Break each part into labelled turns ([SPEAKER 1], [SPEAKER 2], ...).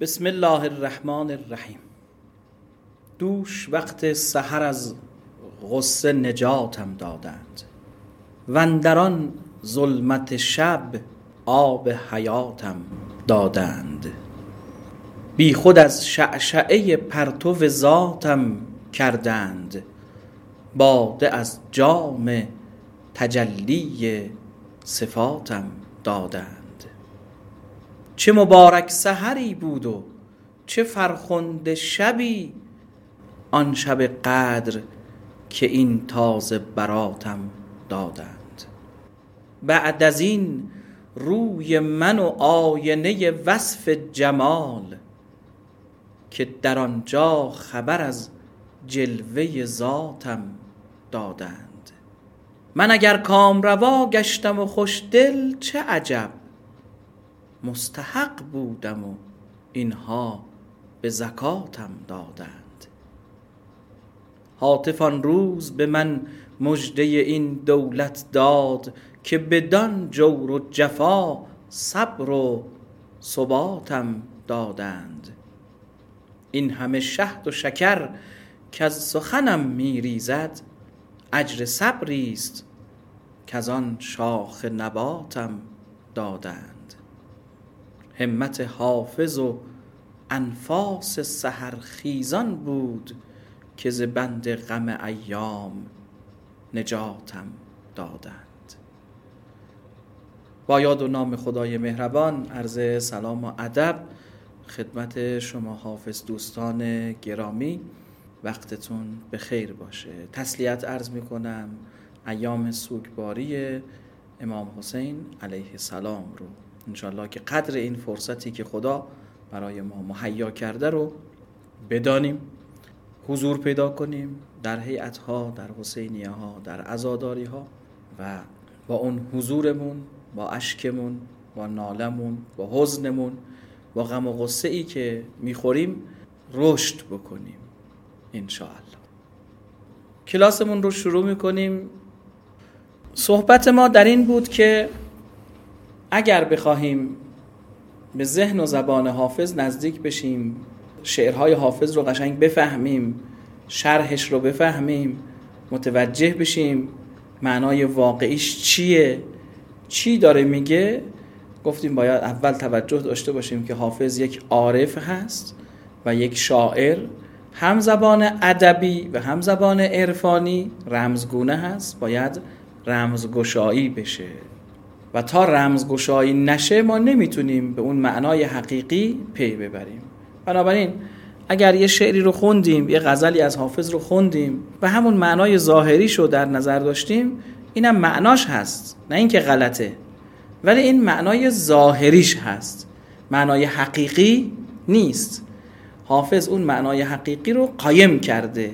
[SPEAKER 1] بسم الله الرحمن الرحیم. دوش وقت سحر از غصه نجاتم دادند، واندران ظلمت شب آب حیاتم دادند. بی خود از شعشعه پرتو ذاتم کردند، باده از جام تجلی صفاتم دادند. چه مبارک سحری بود و چه فرخنده شبی، آن شب قدر که این تازه براتم دادند. بعد از این روی من و آینه وصف جمال، که در آنجا خبر از جلوه ذاتم دادند. من اگر کامروا گشتم و خوشدل چه عجب، مستحق بودم و اینها به زکاتم دادند. هاتف آن روز به من مژده این دولت داد، که بدان جور و جفا صبر و ثباتم دادند. این همه شهد و شکر که از سخنم میریزد، اجر صبری است که از آن شاخ نباتم دادند. همت حافظ و انفاس سحرخیزان بود، که ز بند غم ایام نجاتم دادند. با یاد و نام خدای مهربان، عرض سلام و ادب خدمت شما حافظ دوستان گرامی. وقتتون بخیر باشه. تسلیت عرض میکنم ایام سوگواری امام حسین علیه السلام رو، انشالله که قدر این فرصتی که خدا برای ما مهیا کرده رو بدانیم، حضور پیدا کنیم در هیئت‌ها، در حسینیه ها، در عزاداری ها، و با اون حضورمون، با اشکمون، با نالمون، با حزنمون، با غم و غصه ای که میخوریم رشد بکنیم انشاءالله. کلاسمون رو شروع میکنیم. صحبت ما در این بود که اگر بخواهیم به ذهن و زبان حافظ نزدیک بشیم، شعرهای حافظ رو قشنگ بفهمیم، شرحش رو بفهمیم، متوجه بشیم معنای واقعیش چیه، چی داره میگه، گفتیم باید اول توجه داشته باشیم که حافظ یک عارف هست و یک شاعر، هم زبان ادبی و هم زبان عرفانی رمزگونه هست، باید رمزگشایی بشه و تا رمزگشایی نشه ما نمیتونیم به اون معنای حقیقی پی ببریم. بنابراین اگر یه شعری رو خوندیم، یه غزلی از حافظ رو خوندیم و همون معنای ظاهریش رو در نظر داشتیم، اینم معناش هست، نه اینکه غلطه، ولی این معنای ظاهریش هست، معنای حقیقی نیست. حافظ اون معنای حقیقی رو قایم کرده،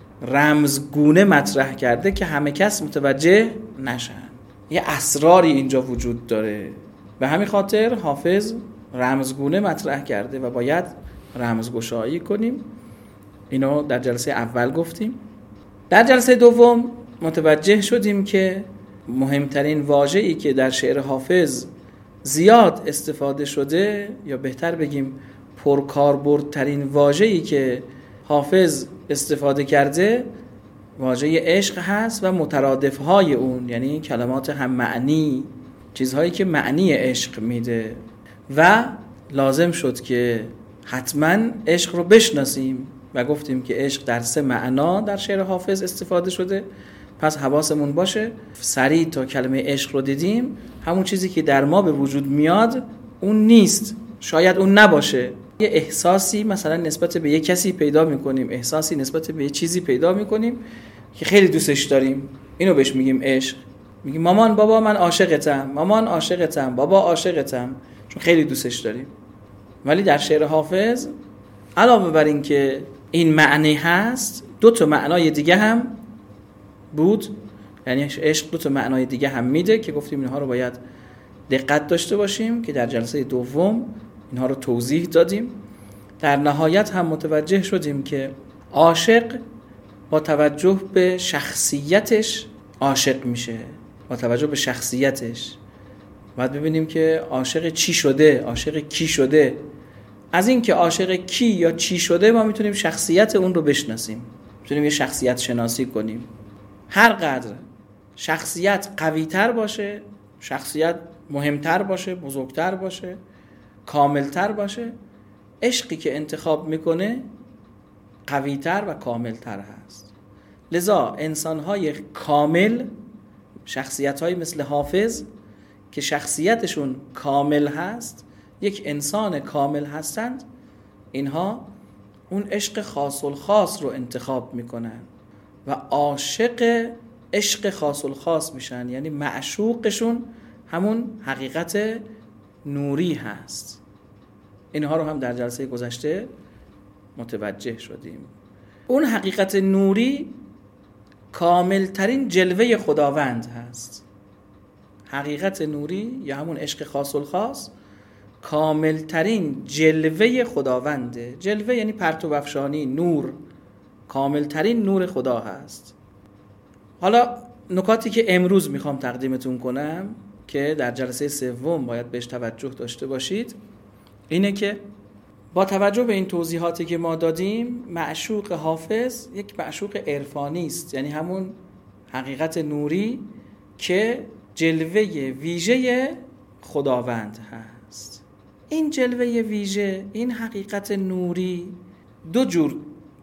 [SPEAKER 1] رمزگونه مطرح کرده که همه کس متوجه نشن. یه اسراری اینجا وجود داره، به همین خاطر حافظ رمزگونه مطرح کرده و باید رمزگشایی کنیم. اینو در جلسه اول گفتیم. در جلسه دوم متوجه شدیم که مهمترین واژه‌ای که در شعر حافظ زیاد استفاده شده، یا بهتر بگیم پرکاربردترین واژه‌ای که حافظ استفاده کرده، واژه عشق هست و مترادف‌های اون، یعنی کلمات هم معنی، چیزهایی که معنی عشق میده. و لازم شد که حتما عشق رو بشناسیم و گفتیم که عشق در 3 معنا در شعر حافظ استفاده شده. پس حواسمون باشه سریع تا کلمه عشق رو دیدیم، همون چیزی که در ما به وجود میاد اون نیست، شاید اون نباشه. یه احساسی مثلا نسبت به یه کسی پیدا میکنیم، احساسی نسبت به یه چیزی پیدا میکنیم که خیلی دوستش داریم، اینو بهش میگیم عشق. میگیم مامان بابا من عاشقتم، مامان عاشقتم، بابا عاشقتم، چون خیلی دوستش داریم. ولی در شعر حافظ علاوه بر این که این معنی هست، 2 معنای دیگه هم بود، یعنی عشق 2 معنای دیگه هم میده که گفتیم اینها رو باید دقت داشته باشیم، که در جلسه دوم اینها رو توضیح دادیم. در نهایت هم متوجه شدیم که عاشق با توجه به شخصیتش عاشق میشه، با توجه به شخصیتش. باید ببینیم که عاشق چی شده، عاشق کی شده، از این که عاشق کی یا چی شده ما میتونیم شخصیت اون رو بشناسیم، میتونیم یه شخصیت شناسی کنیم. هر قدر شخصیت قوی‌تر باشه، شخصیت مهمتر باشه، بزرگتر باشه، کاملتر باشه، عشقی که انتخاب میکنه قوی‌تر و کاملتر هست. لذا انسان‌های کامل، شخصیت‌های مثل حافظ که شخصیتشون کامل هست، یک انسان کامل هستند، اینها اون عشق خاص الخاص رو انتخاب میکنن و عاشق عشق خاص الخاص میشن، یعنی معشوقشون همون حقیقت نوری هست. اینها رو هم در جلسه گذشته متوجه شدیم. اون حقیقت نوری کاملترین جلوه خداوند هست. حقیقت نوری یا همون عشق خاص الخاص کاملترین جلوه خداونده. جلوه یعنی پرتو افشانی، نور، کاملترین نور خدا هست. حالا نکاتی که امروز میخوام تقدیمتون کنم که در جلسه سوم باید بهش توجه داشته باشید اینه که با توجه به این توضیحاتی که ما دادیم، معشوق حافظ یک معشوق عرفانی است، یعنی همون حقیقت نوری که جلوه ویژه خداوند هست. این جلوه ویژه، این حقیقت نوری دو جور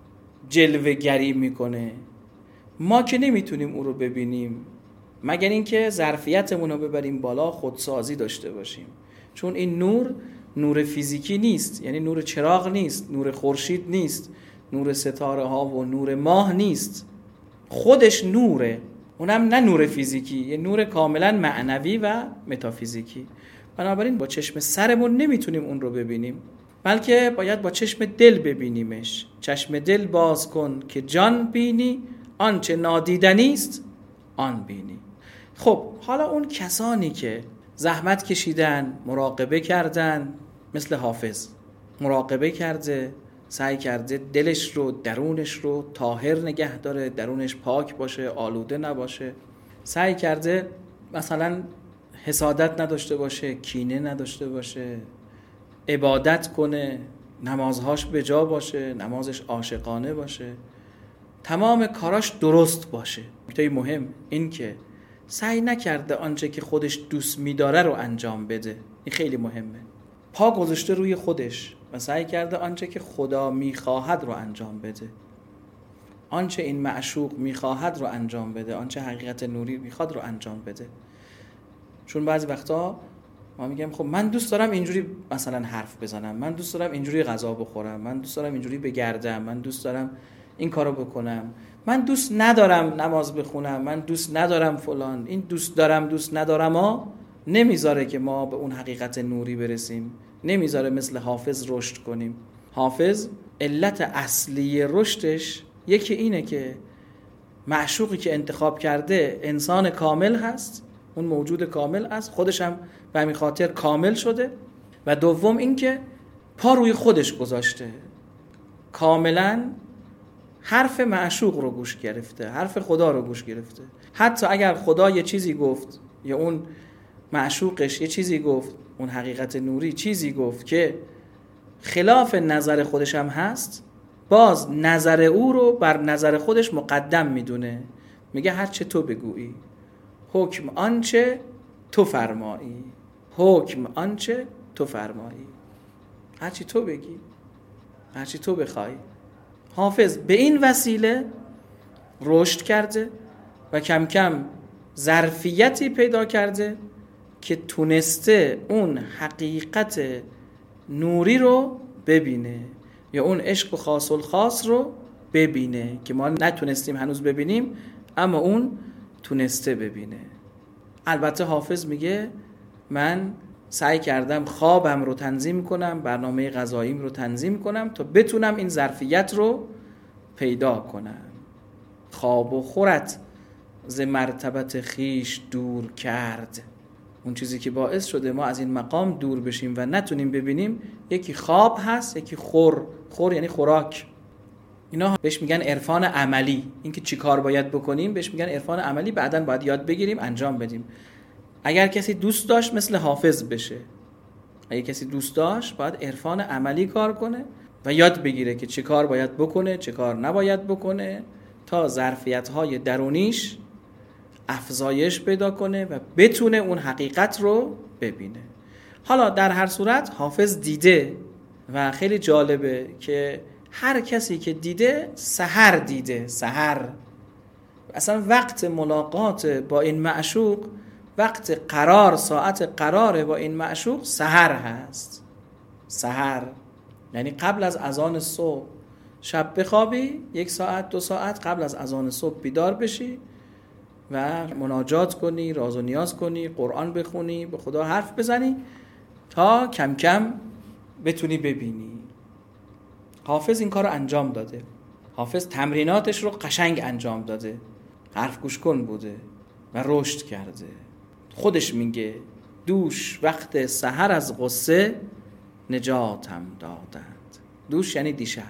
[SPEAKER 1] جلوه گری میکنه. ما که نمیتونیم او رو ببینیم مگر اینکه ظرفیتمون رو ببریم بالا، خودسازی داشته باشیم، چون این نور فیزیکی نیست، یعنی نور چراغ نیست، نور خورشید نیست، نور ستاره ها و نور ماه نیست، خودش نوره، اونم نه نور فیزیکی، یه نور کاملا معنوی و متافیزیکی. بنابراین با چشم سرمون نمیتونیم اون رو ببینیم، بلکه باید با چشم دل ببینیمش. چشم دل باز کن که جان بینی، آنچه نادیدنی است آن بینی. خب حالا اون کسانی که زحمت کشیدن، مراقبه کردن، مثل حافظ مراقبه کرده، سعی کرده دلش رو، درونش رو طاهر نگه داره، درونش پاک باشه، آلوده نباشه، سعی کرده مثلا حسادت نداشته باشه، کینه نداشته باشه، عبادت کنه، نمازهاش به جا باشه، نمازش عاشقانه باشه، تمام کاراش درست باشه. نکته مهم این که سعی نکرده آنچه که خودش دوست می‌داره رو انجام بده. این خیلی مهمه. پا گذاشته روی خودش و سعی کرده آنچه که خدا می‌خواهد رو انجام بده. آنچه این معشوق می‌خواهد رو انجام بده، آنچه حقیقت نوری می‌خواد رو انجام بده. چون بعضی وقتا ما میگیم خب من دوست دارم اینجوری مثلا حرف بزنم، من دوست دارم اینجوری غذا بخورم، من دوست دارم اینجوری بگردم، من دوست دارم این کارو بکنم، من دوست ندارم نماز بخونم، من دوست ندارم فلان. این دوست ندارم ها نمیذاره که ما به اون حقیقت نوری برسیم، نمیذاره مثل حافظ رشد کنیم. حافظ علت اصلی رشدش یکی اینه که معشوقی که انتخاب کرده انسان کامل هست، اون موجود کامل است، خودش هم به همین خاطر کامل شده، و دوم این که پا روی خودش گذاشته، کاملا حرف معشوق رو گوش گرفته، حرف خدا رو گوش گرفته. حتی اگر خدا یه چیزی گفت یا اون معشوقش یه چیزی گفت، اون حقیقت نوری چیزی گفت که خلاف نظر خودش هم هست، باز نظر او رو بر نظر خودش مقدم میدونه. میگه هر چه تو بگویی، حکم آنچه تو فرمایی، حکم آنچه تو فرمایی. هر چی تو بگی، هر چی تو بخوای. حافظ به این وسیله رشد کرده و کم کم ظرفیتی پیدا کرده که تونسته اون حقیقت نوری رو ببینه یا اون عشق خاص الخاص رو ببینه که ما نتونستیم هنوز ببینیم، اما اون تونسته ببینه. البته حافظ میگه من سعی کردم خوابم رو تنظیم کنم، برنامه غذاییم رو تنظیم کنم تا بتونم این ظرفیت رو پیدا کنم. خواب و خورت ز مرتبت خیش دور کرد. اون چیزی که باعث شده ما از این مقام دور بشیم و نتونیم ببینیم، یکی خواب هست، یکی خور یعنی خوراک. اینا بهش میگن عرفان عملی. این که چی کار باید بکنیم بهش میگن عرفان عملی، بعداً باید یاد بگیریم انجام بدیم. اگر کسی دوست داشت مثل حافظ بشه، اگه کسی دوست داشت باید عرفان عملی کار کنه و یاد بگیره که چه کار باید بکنه، چه کار نباید بکنه، تا ظرفیت‌های درونیش افزایش پیدا کنه و بتونه اون حقیقت رو ببینه. حالا در هر صورت حافظ دیده و خیلی جالبه که هر کسی که دیده سحر دیده. سحر اصلا وقت ملاقات با این معشوق، وقت قرار، ساعت قرار با این معشوق سحر هست. سحر یعنی قبل از اذان صبح. شب بخوابی 1 ساعت 2 ساعت قبل از اذان صبح بیدار بشی و مناجات کنی، راز و نیاز کنی، قرآن بخونی، به خدا حرف بزنی تا کم کم بتونی ببینی. حافظ این کار رو انجام داده. حافظ تمریناتش رو قشنگ انجام داده، حرف گوش کن بوده و رشد کرده. خودش میگه دوش وقت سحر از غصه نجاتم دادند. دوش یعنی دیشب.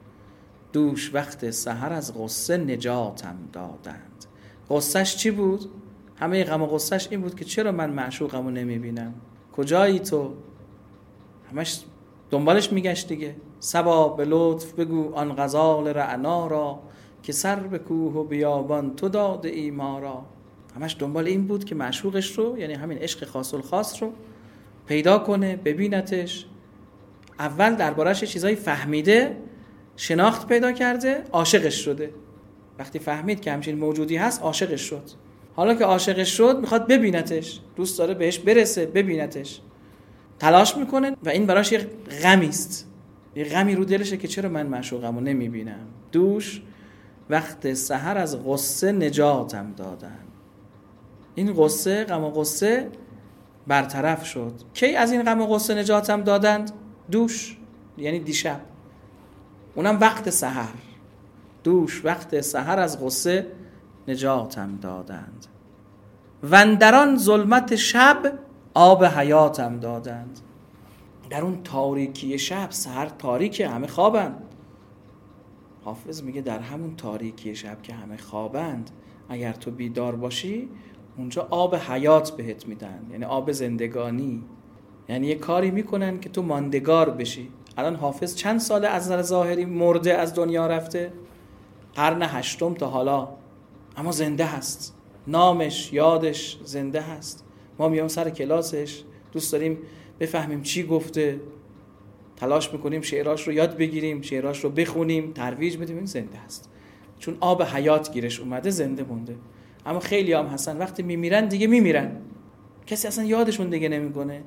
[SPEAKER 1] دوش وقت سحر از غصه نجاتم دادند. غصهش چی بود؟ همه غم و غصهش این بود که چرا من معشوقمو نمیبینم؟ کجایی تو؟ همش دنبالش میگشت دیگه. صبا به لطف بگو آن غزال رعنا را، که سر به کوه و بیابان تو داده ای ما را. همش دنبال این بود که معشوقش رو، یعنی همین عشق خاص الخاص رو پیدا کنه، ببینتش. اول دربارش چیزایی فهمیده، شناخت پیدا کرده، عاشقش شده. وقتی فهمید که همچین موجودی هست عاشقش شد. حالا که عاشقش شد میخواد ببینتش، دوست داره بهش برسه، ببینتش. تلاش میکنه و این براش یه غمی است. یه غمی رو دلشه که چرا من معشوقمو نمیبینم. دوش وقت سحر از غصه نجاتم دادن. این غصه، غم و غصه برطرف شد. کی از این غم و غصه نجاتم دادند؟ دوش یعنی دیشب، اونم وقت سحر. دوش وقت سحر از غصه نجاتم دادند. وندران ظلمت شب آب حیاتم دادند. در اون تاریکی شب، سحر تاریکه، همه خوابند. حافظ میگه در همون تاریکی شب که همه خوابند، اگر تو بیدار باشی اونجا آب حیات بهت میدن، یعنی آب زندگانی. یعنی یه کاری میکنن که تو ماندگار بشی. الان حافظ چند ساله از نظر ظاهری مرده، از دنیا رفته، قرن 8 تا حالا، اما زنده هست. نامش، یادش زنده هست. ما میام سر کلاسش، دوست داریم بفهمیم چی گفته، تلاش میکنیم شعراش رو یاد بگیریم، شعراش رو بخونیم، ترویج بدیم. این زنده هست چون آب حیات گیرش اومده، زنده مونده. اما خیلی هم هستن وقتی میمیرن دیگه میمیرن، کسی اصلا یادشون دیگه نمیکنه.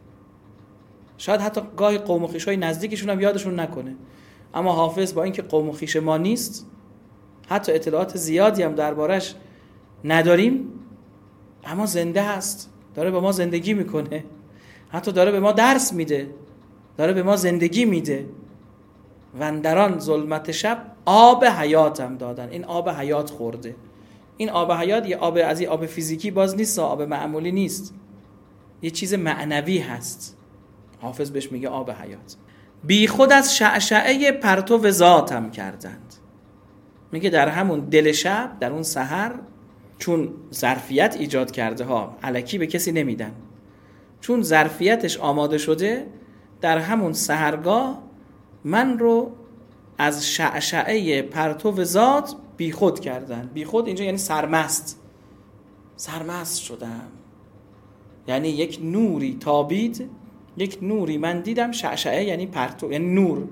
[SPEAKER 1] شاید حتی گاهی قوم و خویشای نزدیکشون هم یادشون نکنه. اما حافظ با اینکه قوم و خویش ما نیست، حتی اطلاعات زیادی هم دربارش نداریم، اما زنده هست، داره به ما زندگی میکنه، حتی داره به ما درس میده، داره به ما زندگی میده. وندران ظلمت شب آب حیاتم دادن. این آب حیات خورده. این آب حیات یه آب از این آب فیزیکی باز نیست، آب معمولی نیست، یه چیز معنوی هست. حافظ بهش میگه آب حیات. بی خود از شعشعه پرتو ذاتم کردند. میگه در همون دل شب، در اون سحر، چون ظرفیت ایجاد کرده ها، الکی به کسی نمیدن، چون ظرفیتش آماده شده، در همون سحرگاه من رو از شعشعه پرتو ذات بی خود کردن. بی خود اینجا یعنی سرمست. سرمست شدم، یعنی یک نوری تابید، یک نوری من دیدم. شعشعه یعنی پرتو، یعنی نور.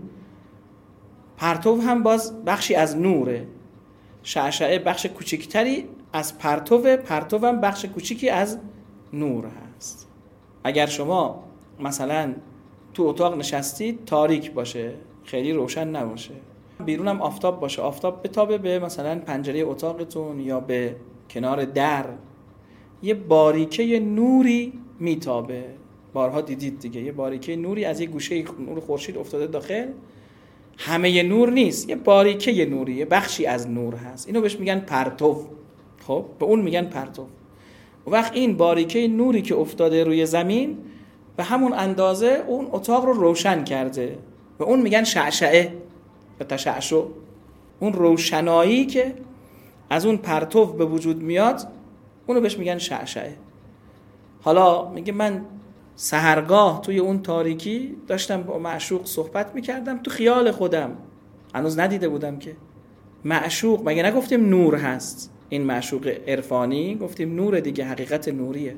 [SPEAKER 1] پرتو هم باز بخشی از نوره. شعشعه بخش کوچکتری از پرتو، پرتو هم بخش کوچیکی از نور هست. اگر شما مثلا تو اتاق نشستید، تاریک باشه، خیلی روشن نباشه، بیرون هم آفتاب باشه، آفتاب بتابه به مثلا پنجره اتاقتون یا به کنار در، یه باریکه نوری میتابه. بارها دیدید دیگه، یه باریکه نوری از یه گوشه نور خورشید افتاده داخل. همه نور نیست، یه باریکه نوری، یه بخشی از نور هست. اینو بهش میگن پرتو. خب به اون میگن پرتو. و وقت این باریکه نوری که افتاده روی زمین به همون اندازه اون اتاق رو روشن کرده، و اون میگن شعشعه و تشعشع. اون روشنایی که از اون پرتو به وجود میاد، اونو بهش میگن شعشعه. حالا میگه من سحرگاه توی اون تاریکی داشتم با معشوق صحبت میکردم تو خیال خودم، هنوز ندیده بودم که معشوق، مگه نگفتیم نور هست این معشوق عرفانی، گفتیم نور دیگه، حقیقت نوریه.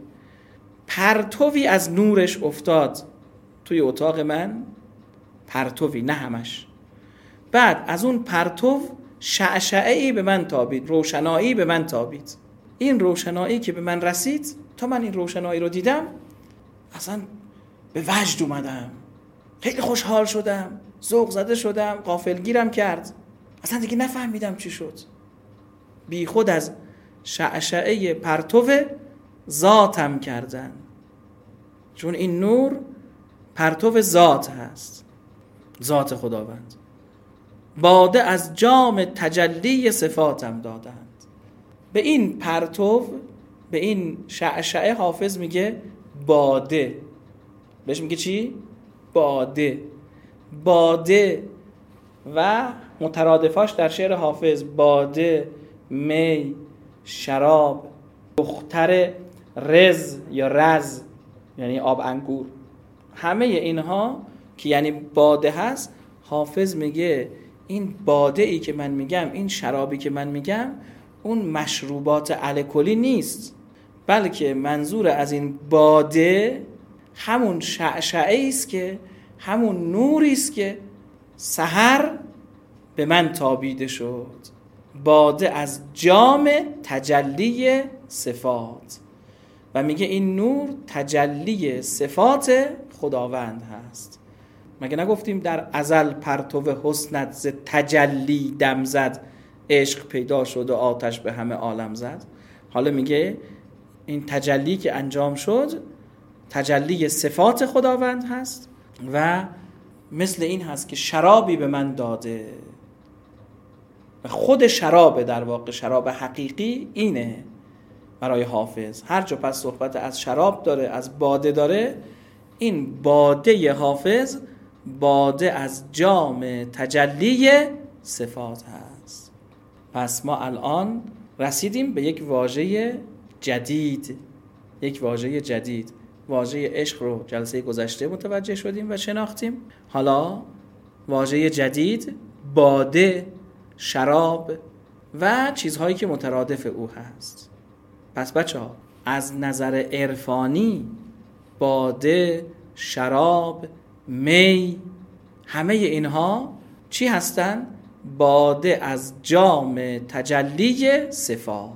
[SPEAKER 1] پرتوی از نورش افتاد توی اتاق من، پرتوی، نه همش. بعد از اون پرتو شعشعه‌ای به من تابید، روشنایی به من تابید. این روشنایی که به من رسید، تا من این روشنایی رو دیدم اصلا به وجد اومدم، خیلی خوشحال شدم، ذوق زده شدم، غافلگیرم کرد، اصلا دیگه نفهمیدم چی شد. بی خود از شعشعه پرتو ذاتم کردن، چون این نور پرتو ذات هست، ذات خداوند. باده از جام تجلی صفاتم دادند. به این پرتو، به این شعشعه حافظ میگه باده. بهش میگه چی؟ باده. باده و مترادفاش در شعر حافظ: باده، می، شراب، دختر رز یا رز یعنی آب انگور. همه اینها که یعنی باده هست، حافظ میگه این باده ای که من میگم، این شرابی که من میگم، اون مشروبات الکلی نیست، بلکه منظور از این باده همون شعشعه است که، همون نوری است که سحر به من تابیده شد. باده از جام تجلی صفات. و میگه این نور تجلی صفات خداوند هست. مگه نگفتیم در ازل پرتو حسنت ز تجلی دم زد، عشق پیدا شد و آتش به همه عالم زد. حالا میگه این تجلی که انجام شد تجلی صفات خداوند هست و مثل این هست که شرابی به من داده. و خود شراب، در واقع شراب حقیقی اینه برای حافظ. هر جا پس صحبت از شراب داره، از باده داره، این باده حافظ باده از جام تجلی صفات هست. پس ما الان رسیدیم به یک واژه جدید، یک واژه جدید. واژه عشق رو جلسه گذشته متوجه شدیم و شناختیم. حالا واژه جدید باده، شراب و چیزهایی که مترادف او هست. پس بچه‌ها از نظر عرفانی باده، شراب، می، همه اینها چی هستن؟ باده از جام تجلی صفات.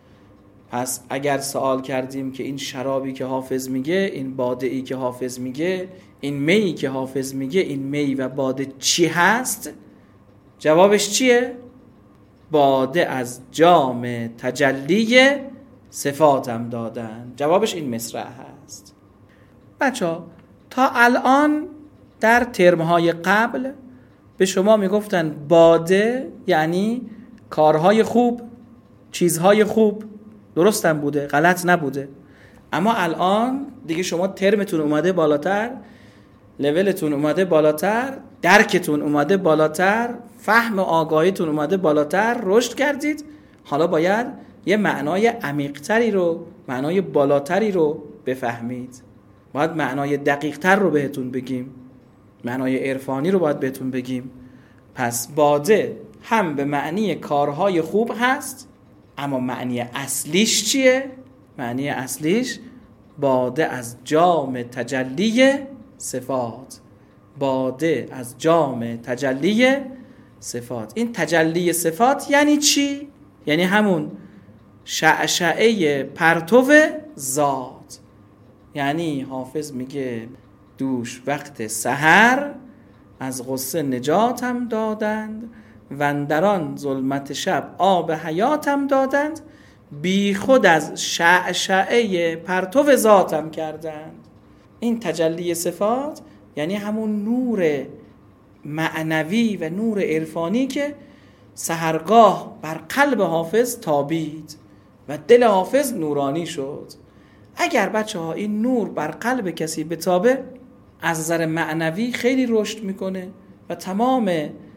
[SPEAKER 1] پس اگر سوال کردیم که این شرابی که حافظ میگه، این باده ای که حافظ میگه، این می که حافظ میگه، این می و باده چی هست؟ جوابش چیه؟ باده از جام تجلی صفاتم دادن. جوابش این مصرع هست. بچه‌ها تا الان در ترمهای قبل به شما میگفتن باده یعنی کارهای خوب، چیزهای خوب. درستم بوده، غلط نبوده. اما الان دیگه شما ترمتون اومده بالاتر، لولتون اومده بالاتر، درکتون اومده بالاتر، فهم و آگاهیتون اومده بالاتر، رشد کردید. حالا باید یه معنای عمیق‌تری رو، معنای بالاتری رو بفهمید. باید معنای دقیق‌تر رو بهتون بگیم، معنای عرفانی رو باید بهتون بگیم. پس باده هم به معنی کارهای خوب هست، اما معنی اصلیش چیه؟ معنی اصلیش باده از جام تجلی صفات. باده از جام تجلی صفات. این تجلی صفات یعنی چی؟ یعنی همون شعشعه پرتو ذات. یعنی حافظ میگه دوش وقت سحر از غصه نجاتم دادند، وندران ظلمت شب آب حیاتم دادند، بی خود از شعشعه پرتو ذاتم کردند. این تجلی صفات یعنی همون نور معنوی و نور عرفانی که سحرگاه بر قلب حافظ تابید و دل حافظ نورانی شد. اگر بچه‌ها این نور بر قلب کسی بتابه، از نظر معنوی خیلی رشد میکنه و تمام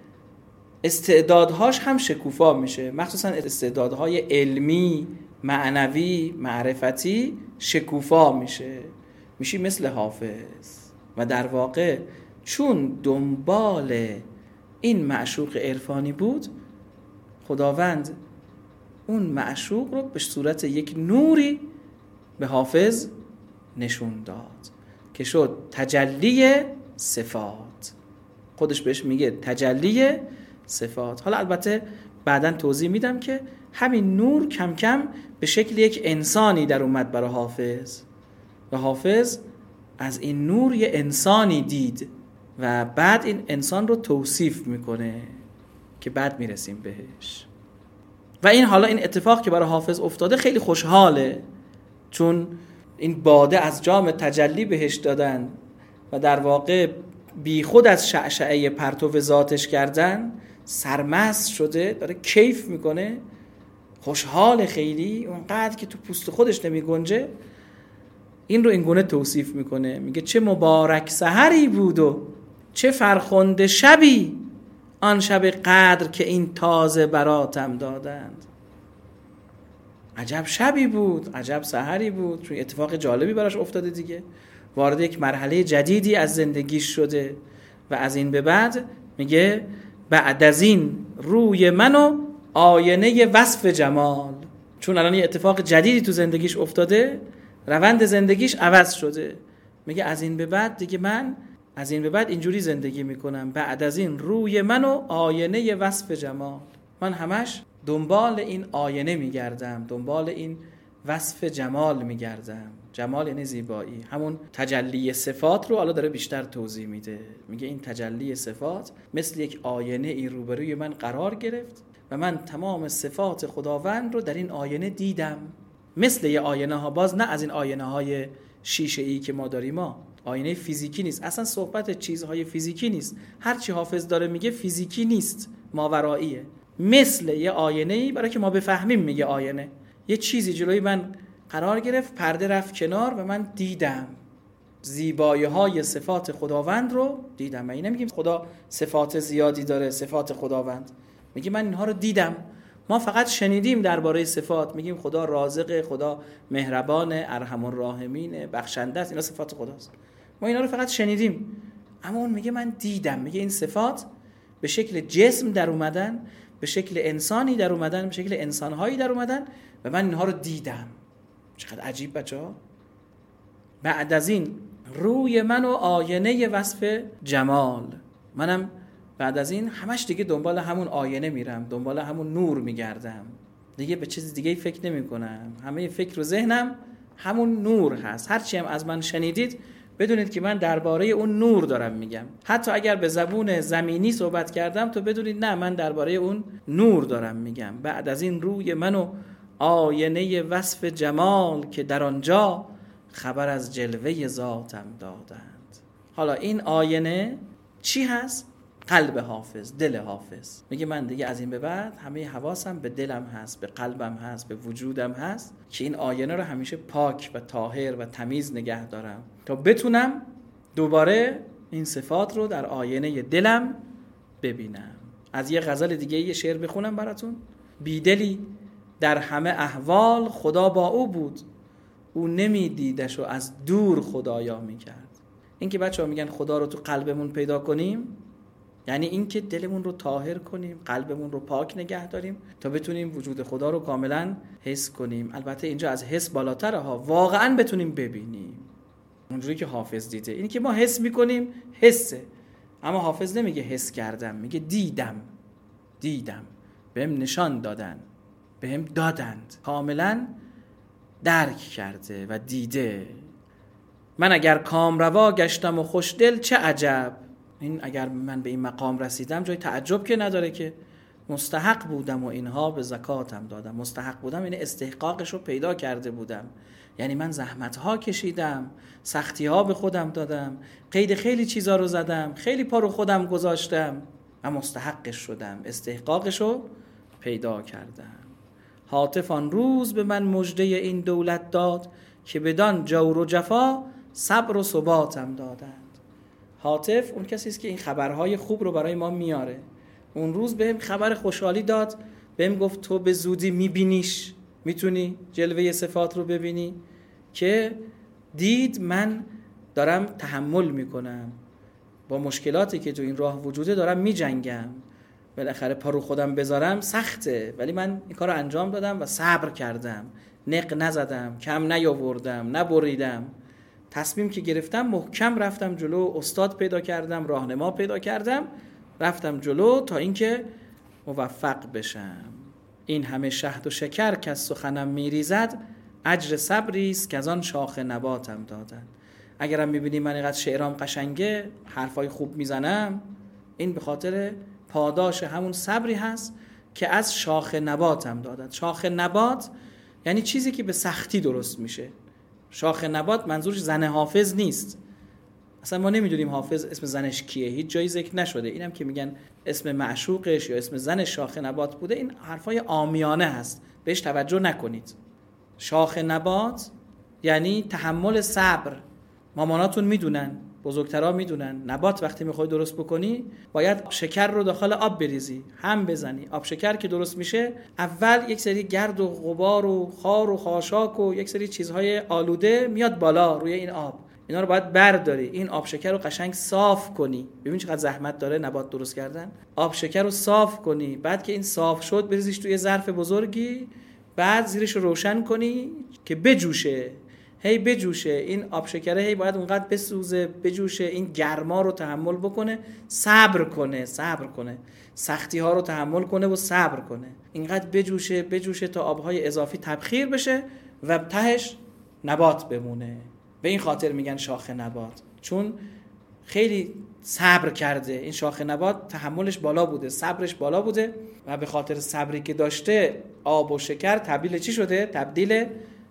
[SPEAKER 1] استعدادهاش هم شکوفا میشه. مخصوصا استعدادهای علمی، معنوی، معرفتی شکوفا میشه. میشی مثل حافظ. و در واقع چون دنبال این معشوق عرفانی بود، خداوند اون معشوق رو به صورت یک نوری به حافظ نشون داد که شد تجلی صفات. خودش بهش میگه تجلی صفات. حالا البته بعداً توضیح میدم که همین نور کم کم به شکل یک انسانی در اومد برای حافظ و حافظ از این نور یه انسانی دید و بعد این انسان رو توصیف میکنه که بعد میرسیم بهش. و این حالا این اتفاق که برای حافظ افتاده خیلی خوشحاله، چون این باده از جام تجلی بهش دادن و در واقع بی خود از شعشعه پرتو ذاتش کردن، سرمست شده، داره کیف میکنه، خوشحال خیلی، اونقدر که تو پوست خودش نمی گنجه. این رو اینگونه توصیف میکنه، میگه چه مبارک سحری بود و چه فرخنده شبی، آن شب قدر که این تازه براتم دادند. عجب شبی بود، عجب سحری بود، چون اتفاق جالبی براش افتاده دیگه، وارد یک مرحله جدیدی از زندگیش شده و از این به بعد میگه بعد از این روی منو آینه وصف جمال. چون الان یه اتفاق جدیدی تو زندگیش افتاده، روند زندگیش عوض شده، میگه از این به بعد دیگه من از این به بعد اینجوری زندگی میکنم، بعد از این روی منو آینه وصف جمال. من همش دنبال این آینه میگردم، دنبال این وصف جمال میگردم. جمال یعنی زیبایی، همون تجلی صفات رو حالا داره بیشتر توضیح میده. میگه این تجلی صفات مثل یک آینه ای روبروی من قرار گرفت و من تمام صفات خداوند رو در این آینه دیدم. مثل یه آینه ها، باز نه از این آینه های شیشه ای که ما داریم، ما آینه فیزیکی نیست، اصلا صحبت چیزهای فیزیکی نیست. هر چی حافظ داره میگه فیزیکی نیست، ماوراییه. مثل یه آینه ای برای که ما بفهمیم میگه آینه. یه چیزی جلوی من قرار گرفت، پرده رفت کنار و من دیدم زیبایی های صفات خداوند رو دیدم. من نمیگیم خدا صفات زیادی داره، صفات خداوند، میگه من اینها رو دیدم. ما فقط شنیدیم درباره صفات، میگیم خدا رازق، خدا مهربان، ارحم الراحمین، بخشنده است، اینا صفات خداست. ما اینا رو فقط شنیدیم، اما اون میگه من دیدم. میگه این صفات به شکل جسم در اومدن، به شکل انسانی در اومدن، به شکل انسانهایی در اومدن و من اینها رو دیدم. چقدر عجیب بچه‌ها. بعد از این روی من و آینه وصف جمال. منم بعد از این همش دیگه دنبال همون آینه میرم، دنبال همون نور میگردم، دیگه به چیز دیگه فکر نمی کنم. همه فکر و ذهنم همون نور هست. هرچی هم از من شنیدید بدونید که من درباره اون نور دارم میگم. حتی اگر به زبون زمینی صحبت کردم تو بدونید نه، من درباره اون نور دارم میگم. بعد از این روی من و آینه وصف جمال که در آنجا خبر از جلوه ذاتم دادند. حالا این آینه چی هست؟ قلب حافظ، دل حافظ. میگه من دیگه از این به بعد همه حواسم به دلم هست، به قلبم هست، به وجودم هست که این آینه رو همیشه پاک و طاهر و تمیز نگه دارم تا بتونم دوباره این صفات رو در آینه دلم ببینم. از یه غزل دیگه یه شعر بخونم براتون. بیدلی در همه احوال خدا با او بود، او نمیدیدش و از دور خدایا میکرد. این که بچه ها میگن خدا رو تو قلبمون پیدا کنیم، یعنی این که دلمون رو طاهر کنیم، قلبمون رو پاک نگه داریم تا بتونیم وجود خدا رو کاملا حس کنیم. البته اینجا از حس بالاتره ها، واقعا بتونیم ببینیم اونجوری که حافظ دیده. اینی که ما حس میکنیم حسه، اما حافظ نمیگه حس کردم، میگه دیدم بهم نشان دادن، بهم دادند، کاملا درک کرده و دیده. من اگر کامروا گشتم و خوشدل چه عجب. این اگر من به این مقام رسیدم جای تعجب که نداره، که مستحق بودم و اینها به زکاتم دادم. مستحق بودم یعنی استحقاقش رو پیدا کرده بودم، یعنی من زحمت‌ها کشیدم، سختی‌ها به خودم دادم، قید خیلی چیزا رو زدم، خیلی پا رو خودم گذاشتم و مستحقش شدم، استحقاقش رو پیدا کردم. هاتف آن روز به من مژده این دولت داد که بدان جور و جفا صبر و ثباتم دادند. هاتف اون کسی است که این خبرهای خوب رو برای ما میاره. اون روز بهم خبر خوشحالی داد، بهم گفت تو به زودی میبینیش، میتونی جلوه صفات رو ببینی که دید من دارم تحمل میکنم، با مشکلاتی که تو این راه وجوده دارم میجنگم، بالاخره پا رو خودم بذارم سخته، ولی من این کار رو انجام دادم و صبر کردم، نق نزدم، کم نیاوردم، نبریدم، تصمیم که گرفتم محکم رفتم جلو، استاد پیدا کردم، راهنما پیدا کردم، رفتم جلو تا اینکه موفق بشم. این همه شهد و شکر که از سخنم میریزد، اجر صبری است که از آن شاخ نباتم دادن. اگرم میبینی من اینقدر شعرام قشنگه، حرفای خوب میزنم، این به خاطر پاداش همون صبری هست که از شاخ نباتم دادن. شاخ نبات یعنی چیزی که به سختی درست میشه. شاخ نبات منظورش زن حافظ نیست. اصلا ما نمیدونیم حافظ اسم زنش کیه، هیچ جایی ذکر نشده. اینم که میگن اسم معشوقش یا اسم زن شاخ نبات بوده، این حرفای عامیانه هست، بهش توجه نکنید. شاخ نبات یعنی تحمل، صبر. ماماناتون میدونن، بزرگترها میدونن، نبات وقتی میخوای درست بکنی باید شکر رو داخل آب بریزی، هم بزنی. آب شکر که درست میشه، اول یک سری گرد و غبار و خار و خاشاک و یک سری چیزهای آلوده میاد بالا روی این آب، اینا رو باید برداری، این آب شکر رو قشنگ صاف کنی. ببین چقدر زحمت داره نبات درست کردن. آب شکر رو صاف کنی، بعد که این صاف شد بریزیش توی ظرف بزرگی، بعد زیرش رو روشن کنی که بجوشه، هی بجوشه. این آب شکره هی باید اونقدر بسوزه، بجوشه، این گرما رو تحمل بکنه، صبر کنه، سختی ها رو تحمل کنه و صبر کنه، اینقدر بجوشه تا آبهای اضافی تبخیر بشه و تهش نبات بمونه. به این خاطر میگن شاخ نبات، چون خیلی صبر کرده. این شاخ نبات تحملش بالا بوده، صبرش بالا بوده و به خاطر صبری که داشته آب و شکر تبدیل چی شده؟ تبدیل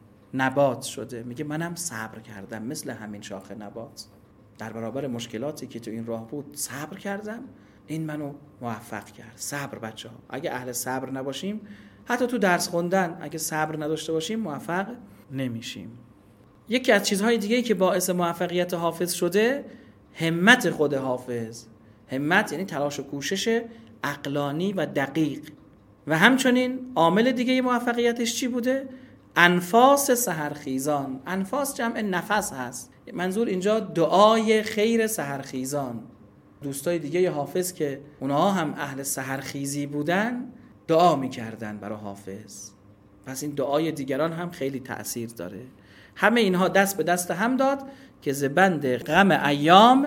[SPEAKER 1] نبات شده. میگه منم صبر کردم مثل همین شاخ نبات، در برابر مشکلاتی که تو این راه بود صبر کردم، این منو موفق کرد. صبر بچه‌ها، اگه اهل صبر نباشیم، حتی تو درس خوندن اگه صبر نداشته باشیم موفق نمیشیم. یکی از چیزهای دیگه‌ای که باعث موفقیت حافظ شده، همت خود حافظ. همت یعنی تلاش و کوشش عقلانی و دقیق. و همچنین عامل دیگه موفقیتش چی بوده؟ انفاس سحرخیزان. انفاس جمع نفس هست، منظور اینجا دعای خیر سحرخیزان. دوستای دیگه حافظ که اونها هم اهل سحرخیزی بودن دعا میکردن برای حافظ، پس این دعای دیگران هم خیلی تأثیر داره. همه اینها دست به دست هم داد که ز بند غم ایام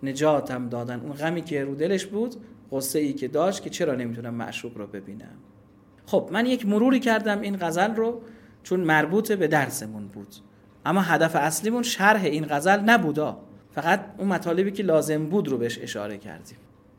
[SPEAKER 1] نجاتم دادن. اون غمی که رو دلش بود، غصه ای که داشت که چرا نمیتونم معشوق رو ببینم. خب من یک مروری کردم این غزل رو چون مربوط به درسمون بود، اما هدف اصلیمون شرح این غزل نبودا، فقط اون مطالبی که لازم بود رو بهش اشاره کردیم.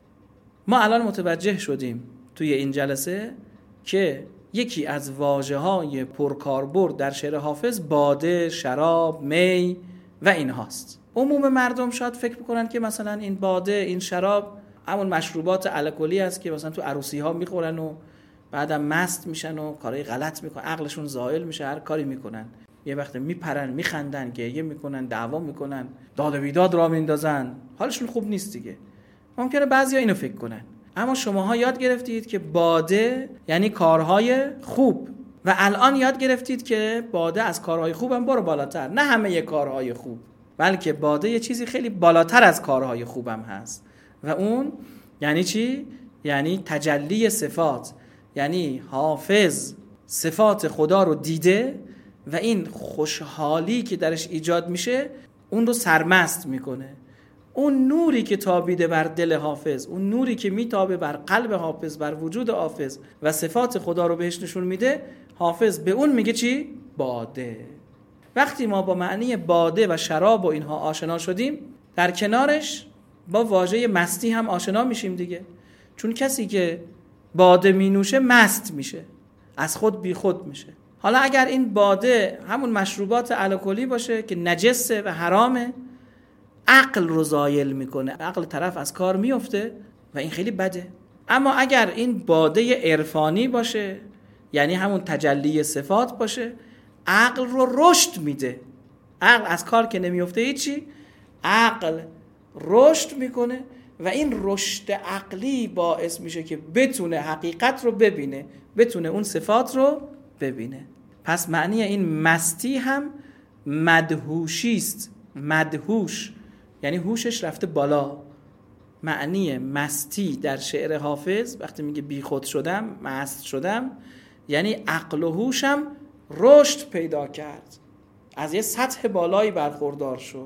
[SPEAKER 1] ما الان متوجه شدیم توی این جلسه که یکی از واژه‌های پرکاربرد در شعر حافظ باده، شراب، می و این هاست. عموم مردم شاید فکر بکنن که مثلا این باده، این شراب همون مشروبات الکلی است که مثلا تو عروسی ها میخورن و بعدم مست میشن و کارهای غلط میکنن، عقلشون زائل میشه، هر کاری میکنن، یه وقت میپرن، میخندن، گریه میکنن، دعوا میکنن، داد و بیداد را میندازن، حالشون خوب نیست دیگه. ممکنه بعضیا اینو فکر کنن، اما شماها یاد گرفتید که باده یعنی کارهای خوب و الان یاد گرفتید که باده از کارهای خوب هم برو بالاتر، نه همه کارهای خوب، بلکه باده یه چیزی خیلی بالاتر از کارهای خوبم هست و اون یعنی چی؟ یعنی تجلی صفات. یعنی حافظ صفات خدا رو دیده و این خوشحالی که درش ایجاد میشه اون رو سرمست میکنه. اون نوری که تابیده بر دل حافظ، اون نوری که میتابه بر قلب حافظ، بر وجود حافظ و صفات خدا رو بهش نشون میده، حافظ به اون میگه چی؟ باده. وقتی ما با معنی باده و شراب و اینها آشنا شدیم، در کنارش با واژه مستی هم آشنا میشیم دیگه، چون کسی که باده می نوشه مست میشه، از خود بی خود میشه. حالا اگر این باده همون مشروبات الکلی باشه که نجسه و حرامه، عقل رو زایل میکنه، عقل طرف از کار میفته و این خیلی بده. اما اگر این باده عرفانی باشه، یعنی همون تجلی صفات باشه، عقل رو رشد میده. عقل از کار که نمیفته هیچی، عقل رشد میکنه و این رشد عقلی باعث میشه که بتونه حقیقت رو ببینه، بتونه اون صفات رو ببینه. پس معنی این مستی هم مدهوشی است. مدهوش یعنی هوشش رفته بالا. معنی مستی در شعر حافظ وقتی میگه بی خود شدم، مست شدم، یعنی عقل و هوشم رشد پیدا کرد، از یه سطح بالایی برخوردار شد،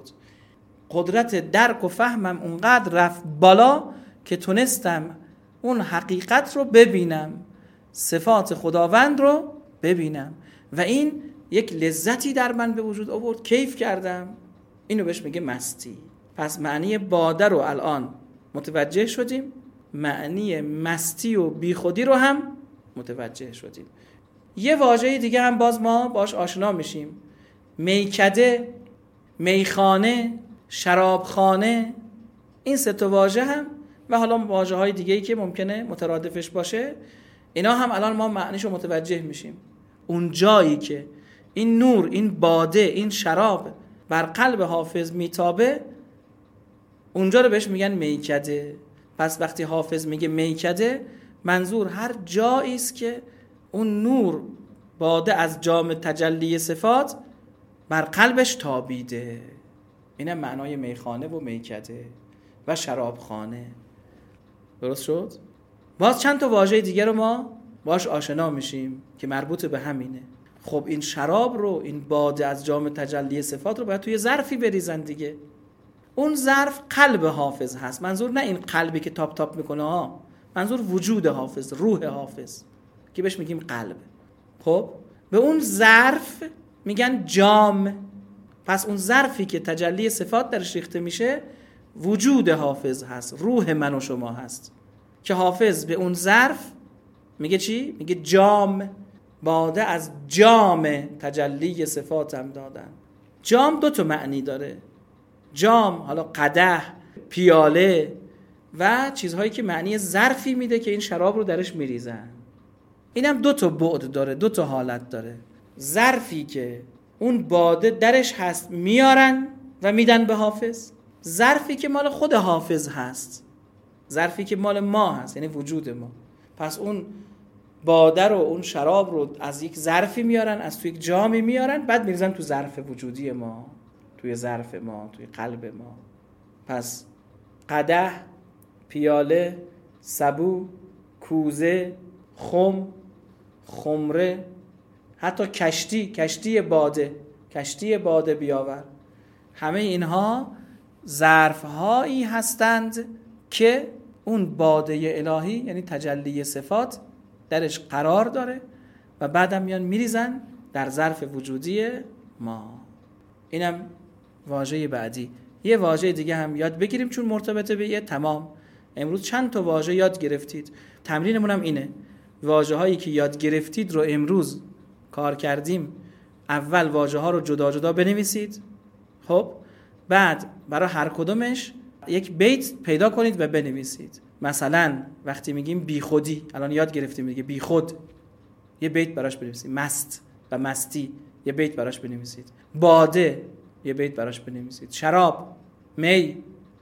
[SPEAKER 1] قدرت درک و فهمم اونقدر رفت بالا که تونستم اون حقیقت رو ببینم، صفات خداوند رو ببینم و این یک لذتی در من به وجود آورد، کیف کردم. اینو بهش میگه مستی. پس معنی باده رو الان متوجه شدیم، معنی مستی و بیخودی رو هم متوجه شدیم. یه واژه دیگه هم باز ما باش آشنا میشیم، میکده، میخانه، شرابخانه. این سه تا واژه هم و حالا واژه های دیگه‌ای که ممکنه مترادفش باشه، اینا هم الان ما معنیشو متوجه میشیم. اون جایی که این نور، این باده، این شراب بر قلب حافظ میتابه، اونجا رو بهش میگن میکده. پس وقتی حافظ میگه میکده، منظور هر جایی است که اون نور باده از جام تجلی صفات بر قلبش تابیده. اینه معنای میخانه و میکده و شرابخانه. درست شد؟ باز چند تا واژه دیگه رو ما باش آشنا میشیم که مربوط به همینه. خب این شراب رو، این باده از جام تجلی صفات رو باید توی ظرفی بریزن دیگه. اون ظرف قلب حافظ هست. منظور نه این قلبی که تاپ تاپ میکنه ها، منظور وجود حافظ، روح حافظ که بهش میگیم قلب. خب به اون ظرف میگن جام. پس اون ظرفی که تجلی صفات درش ریخته میشه وجود حافظ هست، روح من و شما هست، که حافظ به اون ظرف میگه چی؟ میگه جام. باده از جام تجلی صفاتم دادن. جام دو تا معنی داره. جام حالا قدح، پیاله و چیزهایی که معنی ظرفی میده که این شراب رو درش میریزن. اینم دو تا بعد داره، دو تا حالت داره. ظرفی که اون باده درش هست میارن و میدن به حافظ، ظرفی که مال خود حافظ هست، ظرفی که مال ما هست، یعنی وجود ما. پس اون باده رو، اون شراب رو از یک ظرفی میارن، از توی یک جامی میارن، بعد میریزن تو ظرف وجودی ما، توی ظرف ما، توی قلب ما. پس قدح، پیاله، سبو، کوزه، خم، خمره، حتی کشتی باده بیاور. همه اینها ظرف‌هایی هستند که اون باده الهی یعنی تجلی صفات درش قرار داره و بعدم میان میریزن در ظرف وجودی ما. اینم واژه بعدی. یه واژه دیگه هم یاد بگیریم چون مرتبطه به یه تمام. امروز چند تا واژه یاد گرفتید. تمرینمون هم اینه، واژه هایی که یاد گرفتید رو امروز کار کردیم، اول واژه ها رو جدا جدا بنویسید. خب بعد برای هر کدومش یک بیت پیدا کنید و بنویسید. مثلا وقتی میگیم بی خودی، الان یاد گرفتیم دیگه، بی خود یه بیت براش بنویسید. مست و مستی یه بیت براش بنویسید. باده یه بیت براش بنویسید. شراب، می،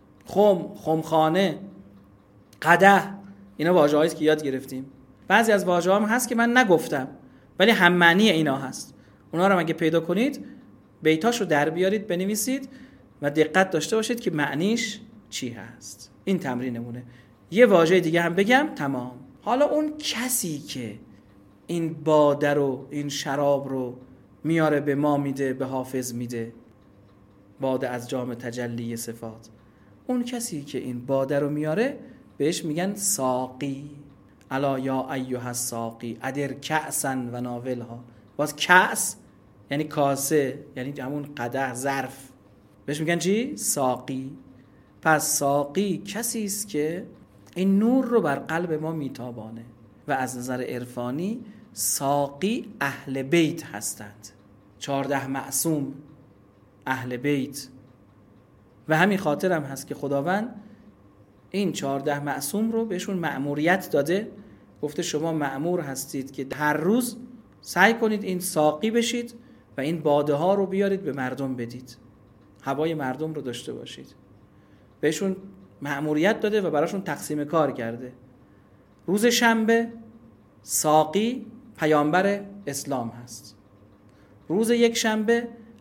[SPEAKER 1] خمخانه، قدح، اینا واژه‌هایی است که یاد گرفتیم. بعضی از واژه‌ها هم هست که من نگفتم ولی هم معنی اینا هست. اونا رو اگه پیدا کنید بیتاشو در بیارید بنویسید و دقت داشته باشید که معنیش چی هست. این تمرینمونه. یه واژه دیگه هم بگم تمام. حالا اون کسی که این باده رو، این شراب رو میاره به ما میده، به حافظ میده، باده از جام تجلی صفات، اون کسی که این باده رو میاره بهش میگن ساقی. الا یا ایها الساقی ادر کأسا و ناولها. باز کأس یعنی کاسه، یعنی همون قدح، ظرف، بهش میگن چی؟ ساقی. پس ساقی کسی است که این نور رو بر قلب ما میتابانه و از نظر عرفانی ساقی اهل بیت هستند. 14 معصوم اهل بیت. و همین خاطر هم هست که خداوند این 14 معصوم رو بهشون مأموریت داده، گفته شما مأمور هستید که هر روز سعی کنید این ساقی بشید و این باده ها رو بیارید به مردم بدید، هوای مردم رو داشته باشید. بهشون مأموریت داده و براشون تقسیم کار کرده. روز شنبه ساقی پیامبر اسلام هست. روز یک شنبه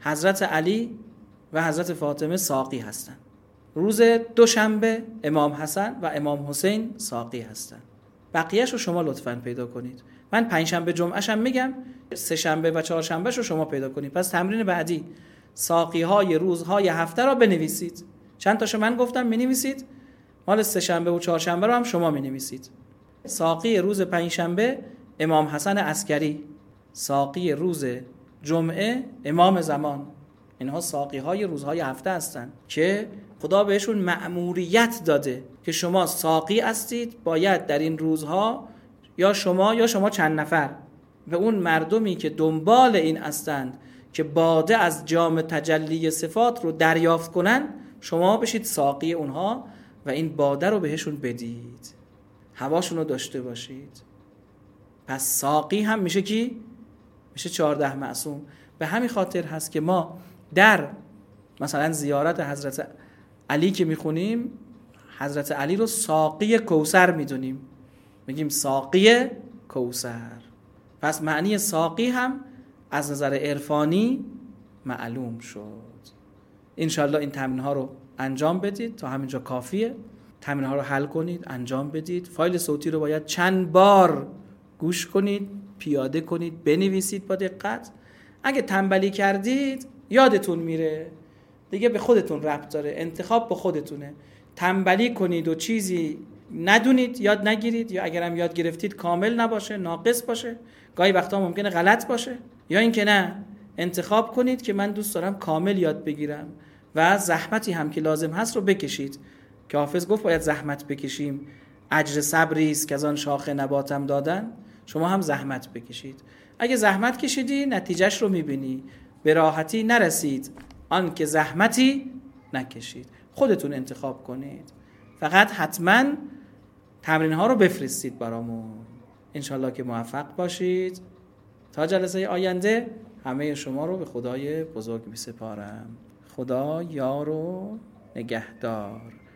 [SPEAKER 1] حضرت علی و حضرت فاطمه ساقی هستن. روز دوشنبه امام حسن و امام حسین ساقی هستن. بقیه‌شو شما لطفاً پیدا کنید. من پنجشنبه جمعه‌شم میگم، سه شنبه و چهارشنبه‌شو شما پیدا کنید. پس تمرین بعدی ساقی‌های روزهای هفته را بنویسید. چند تاشو من گفتم می‌نویسید، مال سه شنبه و چهارشنبه رو هم شما می‌نویسید. ساقی روز پنجشنبه امام حسن عسکری، ساقی روز جمعه امام زمان. اینها ساقی‌های روزهای هفته هستند که خدا بهشون مأموریت داده که شما ساقی هستید، باید در این روزها یا شما چند نفر به اون مردمی که دنبال این هستند که باده از جام تجلی صفات رو دریافت کنن، شما بشید ساقی اونها و این باده رو بهشون بدید، هواشون رو داشته باشید. پس ساقی هم میشه کی؟ میشه 14 معصوم. به همین خاطر هست که ما در مثلا زیارت حضرت علی که میخونیم، حضرت علی رو ساقی کوثر میدونیم، میگیم ساقی کوثر. پس معنی ساقی هم از نظر عرفانی معلوم شد. انشالله این تمرین ها رو انجام بدید، تا همینجا کافیه. تمرین ها رو حل کنید، انجام بدید. فایل صوتی رو باید چند بار گوش کنید، پیاده کنید، بنویسید با دقت. اگه تنبلی کردید یادتون میره دیگه، به خودتون ربط داره، انتخاب با خودتونه. تنبلی کنید و چیزی ندونید، یاد نگیرید، یا اگرم یاد گرفتید کامل نباشه، ناقص باشه، گاهی وقتا ممکنه غلط باشه، یا اینکه نه انتخاب کنید که من دوست دارم کامل یاد بگیرم و زحمتی هم که لازم هست رو بکشید، که حافظ گفت باید زحمت بکشیم، اجر صبری است که از آن شاخ نباتم دادن. شما هم زحمت بکشید. اگه زحمت کشیدی نتیجهش رو میبینی، به راحتی نرسید آن که زحمتی نکشید. خودتون انتخاب کنید، فقط حتما تمرین ها رو بفرستید برامون. انشالله که موفق باشید. تا جلسه آینده همه شما رو به خدای بزرگ می سپارم. خدا یار و نگهدار.